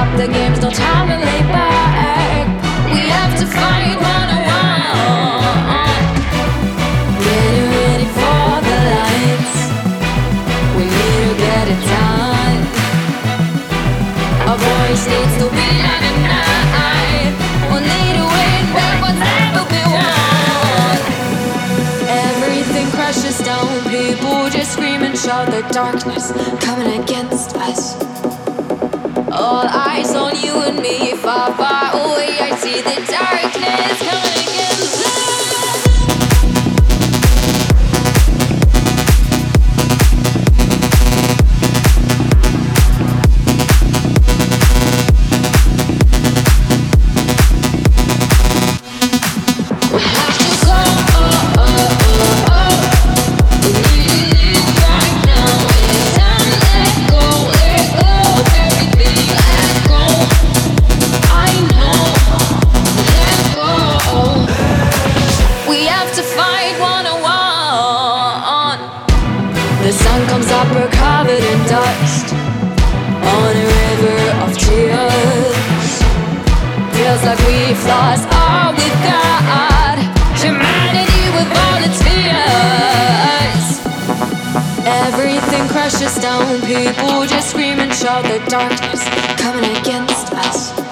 The game's no time to lay back. We have to fight one-on-one. Getting ready for the lights. We need to get it done. Our voice needs to be at a night. We'll need to win back whatever we want. Everything crashes down. People just scream and shout. The darkness coming against us. All eyes on you and me. Far, far away, I see the darkness coming against us. The sun comes up, we're covered in dust on a river of tears. Feels like we've lost all we've got. Humanity with all its fears. Everything crashes down. People just scream and shout. The darkness coming against us.